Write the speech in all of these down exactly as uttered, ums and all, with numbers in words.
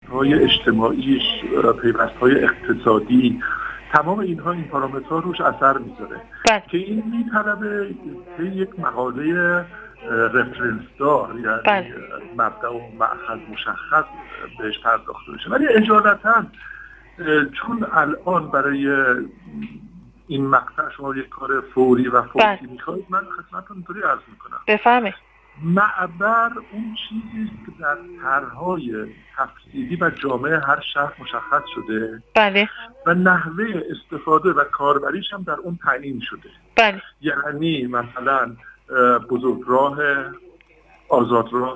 پیوست‌های اجتماعیش، پیوست‌های اقتصادی، تمام اینها این پارامترها روش اثر میذاره که این میطلبه که یک مقاله رفرنس دار، یعنی مبدأ و مأخذ مشخص بهش پرداخته بشه. ولی اجالتاً چون الان برای این مقطع شما یک کار فوری و فوری میخواید، من خدمتتون اینطوری عرض میکنم بفهمید معبر اون چیزی که در طرح‌های تفصیلی و جامع هر شهر مشخص شده بله و نحوه استفاده و کاربریش هم در اون تعیین شده. بله یعنی مثلا بزرگراه، آزادراه،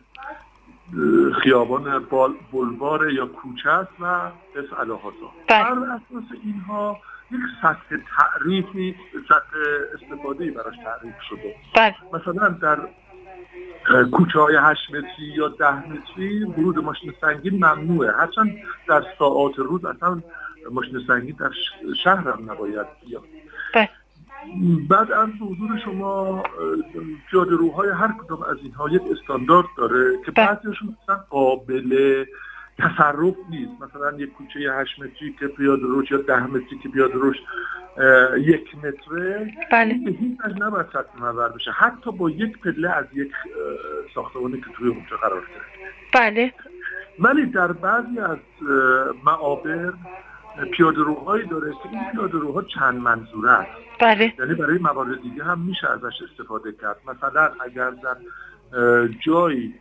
خیابان بلوار یا کوچه است و اسعال هازا. بر اساس اینها یک سطح تعریفی، سطح استفاده‌ای براش تعریف شده. بله. مثلا در کوچه های هشت متری یا ده متری ورود ماشین سنگین ممنوعه، هرچند در ساعات روز اصلا ماشین سنگین در شهر هم نباید بیاد. بله. بعد از حضور شما پیاده‌روهای هر کدوم از اینها یک استاندارد داره که بعضیشون مثلا قابل تصرف نیست. مثلا یک کوچه هشت متری که پیاده‌روش یا ده متری که پیاده‌روش یک متره، بله. به هیچ وجه نباید سطح محور بشه، حتی با یک پله از یک ساختمانی که توی اونجا قرار گرفته. بله. ولی در بعضی از معابر پیاده‌روهایی داره که این پیاده‌روها چند منظوره است. بله. یعنی برای موارد دیگه هم میشه ازش استفاده کرد. مثلا اگر در جایی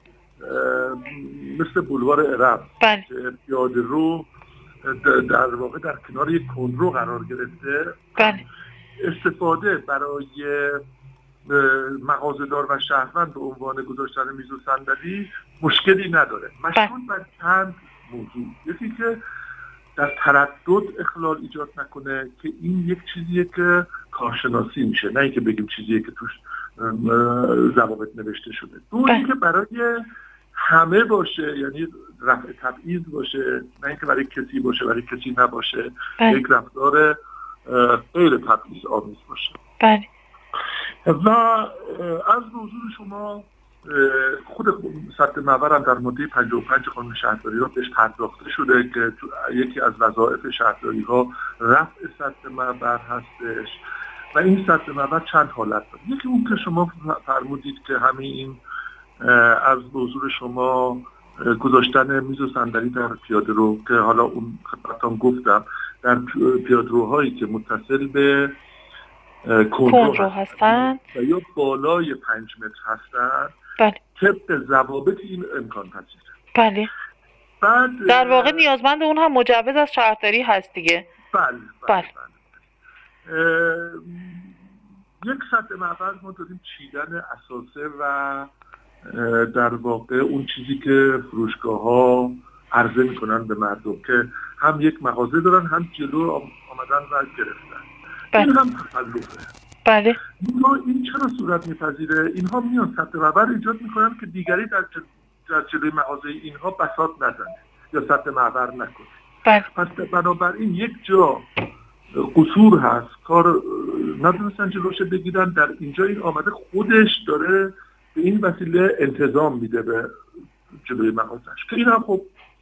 مثل بولوار عرب بله. پیاده‌رو در واقع در کنار یک کندرو قرار گرفته، بله. استفاده برای مغازه‌دار و شهروند به عنوان گذاشتن میز و صندلی مشکلی نداره. مشغول بر چند موضوع، یکی که در تردد اخلال ایجاد نکنه که این یک چیزیه که کارشناسی میشه، نه اینکه بگیم چیزیه که توش ضوابط نوشته شده. دو اینکه برای همه باشه، یعنی رفع تبعیض باشه، نه اینکه برای کسی باشه برای کسی نباشه. بله. یک رفتار غیر تبعیض آمیز باشه. بله. و از حضور شما خود سطح محور هم در ماده پنجاه و پنج قانون شهرداری ها بهش پرداخته شده که یکی از وظایف شهرداری ها رفع سطح محور هستش و این سطح محور چند حالت داره. یکی اون که شما فرمودید که همین این از حضور شما گذاشتن میز و صندلی در پیاده‌رو، که حالا اون خدمتتون گفتم در پیاده‌روهایی که متصل به کندرو هستن و یا بالای پنج متر هستن، بله. طبق ضوابط این امکان پذیره. بله. بعد در واقع نیازمند اون هم مجوز از شهرداری هست دیگه. بله بله, بله. بله. یک سطح محور ما داریم چیدن اساسه و در واقع اون چیزی که فروشگاه ها عرضه میکنن به مردم، که هم یک مغازه دارن هم جلو آمدن و گرفتن. بله. این هم تخلفه. بله. اینها این چرا صورت میپذیره؟ اینها میان سطح محور ایجاد میکنن که دیگری در در جلوی مغازه اینها بساط نزنه یا سطح محور نکنه. بله. پس بنابراین یک جا قصور هست، کار ندونستن جلوش بگیرن، در اینجا این آمده خودش داره به این وسیله انتظام میده به جلوی مغازش، که این هم خب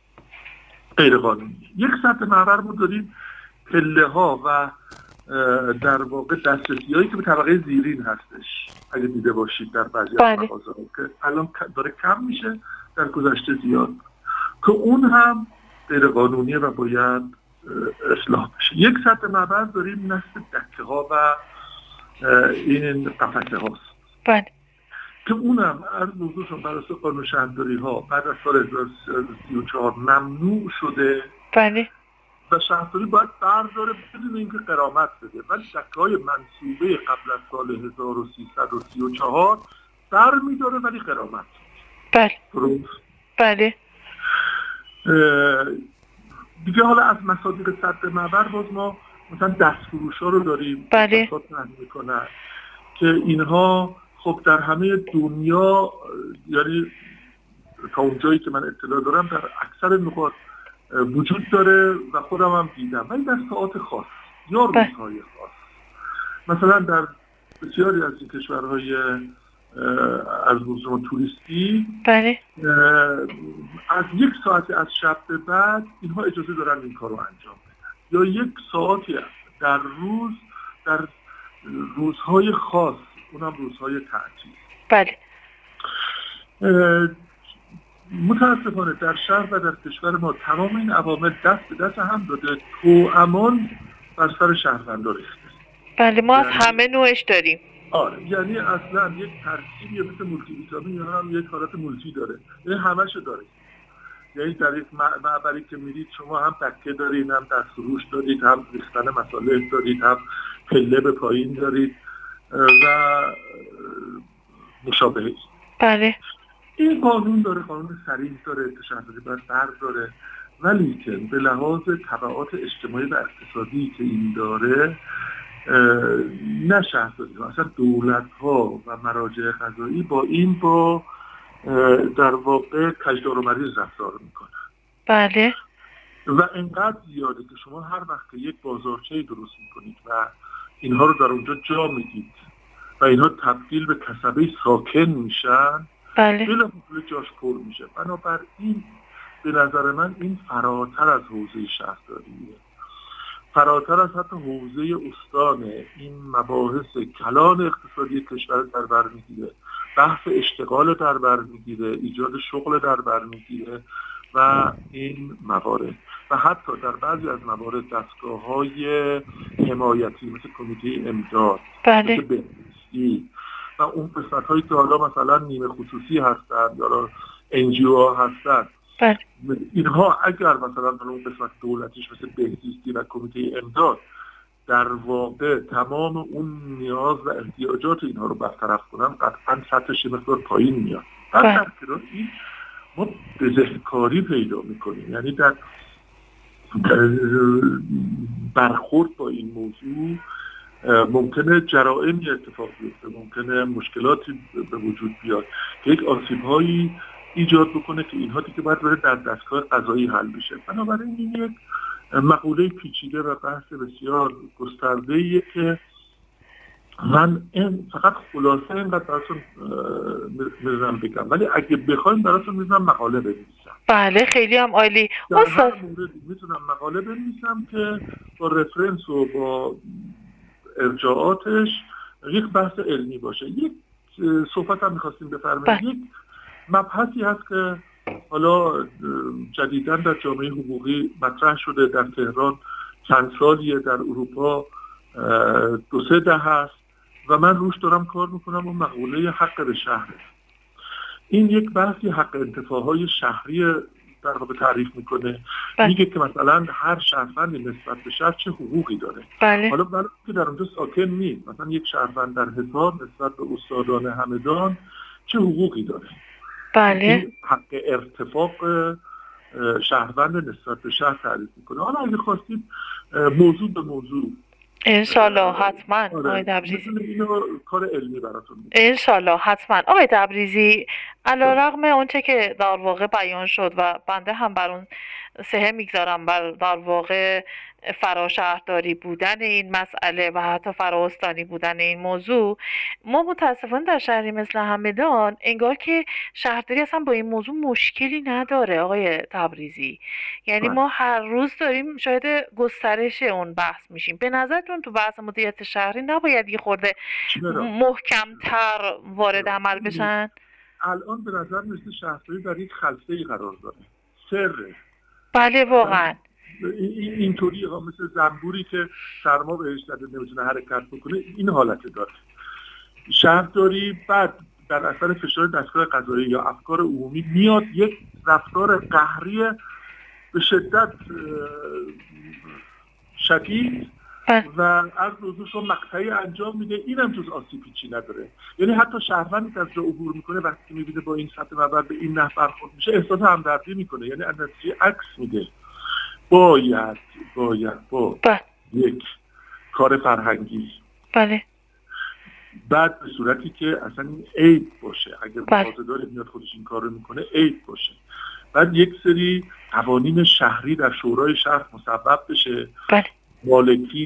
غیر قانونی. یک سطح محور ما داریم پله ها و در واقع دسترسی هایی که به طبقه زیرین هستش، اگه دیده باشید در بعضی از مغازه ها که الان داره کم میشه، در گذشته زیاد، که اون هم غیر قانونیه و باید اصلاح بشه. یک سطح محور داریم نصب دکه ها و این قفسه هاست. بله. که اونم از موضوعشون بر اساس قانون شهرداری ها بعد از سال هزار و سیصد و سی و چهار ممنوع شده. بله. و شهرداری باید برداره بدون اینکه غرامت بده، ولی دکه‌های منصوبه قبل از سال هزار و سیصد و سی و چهار در میداره ولی غرامت. بله. درست. بله. دیگه حالا از مصادیق سطح محور باز ما مثلا دستفروش‌ها رو داریم. بله. بساط میکنن که اینها خب در همه دنیا، یعنی تا اونجایی که من اطلاع دارم در اکثر نقاط وجود داره و خودم هم دیدم، ولی در ساعات خاص یا روزهای خاص. مثلا در بسیاری از این کشورهای از موزه توریستی بله از یک ساعتی از شب به بعد اینها اجازه دارن این کار رو انجام بدن، یا یک ساعتی در روز در روزهای خاص، اونم روزهای تعطیل. بله. متاسفانه در شهر و در کشور ما تمام این عوامل دست به دست هم داده، توامان بر سر شهروندان ریخته. بله ما یعنی... از همه نوعش داریم. آره، یعنی اصلا یک ترکیبی مثل مولتی ویتامین یا هم یک حالت مولتی داره، یعنی همه‌شو داره. یعنی در یک معبری که میرید شما هم تکه دارید، هم دستفروش دارید، هم ریختن مصالح دارید، هم پله به پایین دارید و مشابهی. بله. این قانون داره، قانون صریح داره، تشخصی بر فرض داره، ولی که به لحاظ تبعات اجتماعی و اقتصادی که این داره نه شهرداری ها، اصلا دولت ها و مراجع قضایی با این با در واقع کجدار و مریض رفتار میکنن. بله. و انقدر زیاده که شما هر وقت یک بازارچه درست میکنید و اینها رو در اونجا جا میدید و اینها تبدیل به کسبه ساکن میشن، بله. بلافاصله جاش پر میشه. بنابراین به نظر من این فراتر از حوزه شهرداریه، فراتر از حتی حوزه استانه. این مباحث کلان اقتصادی کشور در بر میگیره، بحث اشتغال در بر میگیره، ایجاد شغل در بر میگیره و این موارد و حتی در بعضی از موارد دستگاه‌های حمایتی مثل کمیته امداد، بله. مثل بهزیستی و اون قسمت‌هایی که حالا مثلا نیمه خصوصی هستن یا ان جی او ها هستن، بله. اینها اگر مثلا اون قسمت دولتیش مثل بهزیستی و کمیته امداد در واقع تمام اون نیاز و احتیاجات اینها رو برطرف کنن، قطعا سطحش یه مقدار پایین میاد. در در کنار این ما بزهکاری پیدا میکنیم، یعنی در برخورد با این موضوع ممکنه جرائمی اتفاق بیفته، ممکنه مشکلاتی به وجود بیاد که یک آسیب‌هایی ایجاد بکنه که اینها دیگه باید بره در دستگاه قضایی حل بشه. بنابراین این یک مقوله پیچیده و بحث بسیار گسترده‌ایه که من این فقط خلاصه اینقدر براتون می‌ذارم بگم، ولی اگه بخوایم براتون می‌ذارم مقاله بنویسم. بله خیلی هم عالی. در هر موردی میتونم مقاله بنویسم که با رفرنس و با ارجاعاتش یک بحث علمی باشه. یک صحبت هم می‌خواستیم بفرمایید. یک مبحثی هست که حالا جدیداً در جامعه حقوقی مطرح شده، در تهران چند سالیه، در اروپا دو سه ده هست و من روش دارم کار میکنم و مقوله حق به شهر. این یک بحثی حق انتفاعهای شهری در واقع تعریف میکنه. بله. میگه که مثلا هر شهروندی نسبت به شهر چه حقوقی داره. بله. حالا ولی که در اونجا ساکن نیست، مثلا یک شهروند در حصار نسبت به استادان همدان چه حقوقی داره. بله. این حق ارتفاق شهروند نسبت به شهر تعریف میکنه. حالا اگه خواستید موضوع به موضوع انشالله حتما آقای تبریزی اینو کار علمی براتون میگم. انشالله حتما آقای تبریزی، علیرغم اونچه که در واقع بیان شد و بنده هم بر اون سهه میگذارم بر در واقع فراشهرداری بودن این مسئله و حتی فرااستانی بودن این موضوع، ما متاسفانه در شهری مثل همدان انگار که شهرداری اصلا با این موضوع مشکلی نداره آقای تبریزی. یعنی ما هر روز داریم شاید گسترش اون بحث میشیم. به نظرتون تو بحث مدیریت شهری نباید یه خورده محکم‌تر وارد عمل بشن؟ الان به نظر مثل شهرداری در یک خلسه‌ای قرار داره. سره. بله واقعا. اینطوری ها مثل زنبوری که سرما بهش زده نمیتونه حرکت بکنه، این حالت داره. شهرداری بعد در اثر فشار دستگاه قضایی یا افکار عمومی میاد یک رفتار قهری به شدت شدید و از روزش مقطعی انجام میده. اینم جز آسیب هیچی نداره. یعنی حتی شهروندی که از جا عبور میکنه وقتی میبینه با این سطح مبر به این نحو برخورد میشه احساس همدردی میکنه، یعنی از نتیجه عکس میده. باید باید با بله. یک کار فرهنگی بله بعد به صورتی که اصلا این عیب باشه، اگر بله. متعادل میاد خودش این کار رو میکنه عیب باشه، بعد یک سری قوانین شهری در شورای شهر مصوب بشه. بله. مالکین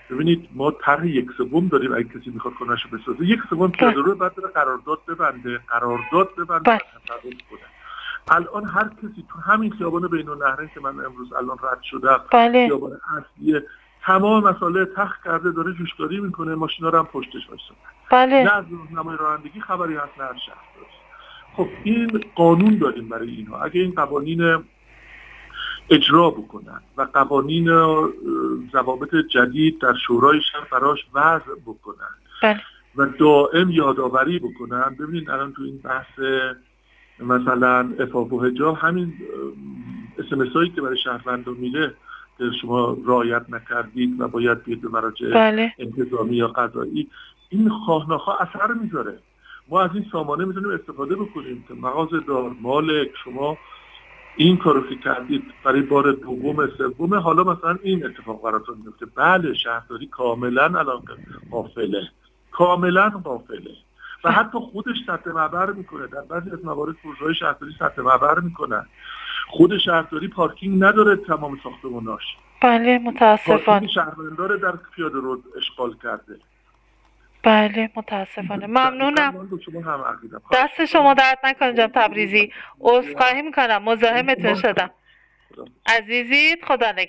ببینید ما طرح یک سوم داریم اگه کسی میخواد خونه‌شو بسازه، یک سوم پیاده رو بعد بره قرارداد ببنده قرارداد ببنده و تصرف کنه. الان هر کسی تو همین خیابان بین‌النهرین که من امروز الان رد شدم، بله. خیابان اصلی، تمام مسائل تخت کرده داره جوشکاری میکنه، ماشینا رو هم پشتش وایسادن. بله. نه از راهنمای رانندگی خبری هست نه از شهرداری. خب این قانون داریم برای اینها. اگه این قوانین اجرا بکنن و قوانین ضوابط جدید در شورای شهر براش وضع بکنن بله. و دائم یادآوری بکنن. ببینید الان تو این بحث مثلا عفاف و حجاب، همین اس ام اس هایی که برای شهروندان میره که شما رعایت نکردید و باید بیاید به مراجع بله. انتظامی یا قضایی، این خواه نخواه اثر میذاره. ما از این سامانه میتونیم استفاده بکنیم که مغازه دار، مالک، شما این کارو که کردید برای بار دوم سوم حالا مثلا این اتفاق براتون میفته. بله شهرداری کاملا الان غافله، کاملا غافله و حتی خودش سطح معبر میکنه. در بعضی از موارد پروژه‌های شهرداری سطح معبر میکنن. خود شهرداری پارکینگ نداره تمام ساختماناش. بله متاسفانه. پارکینگ شهروندار در پیاده رو اشغال کرده. بله متاسفانه. ممنونم. دست شما درد نکنه جناب تبریزی. عذرخواهی میکنم مزاحمتون شدم. عزیزید خدا نگهدار.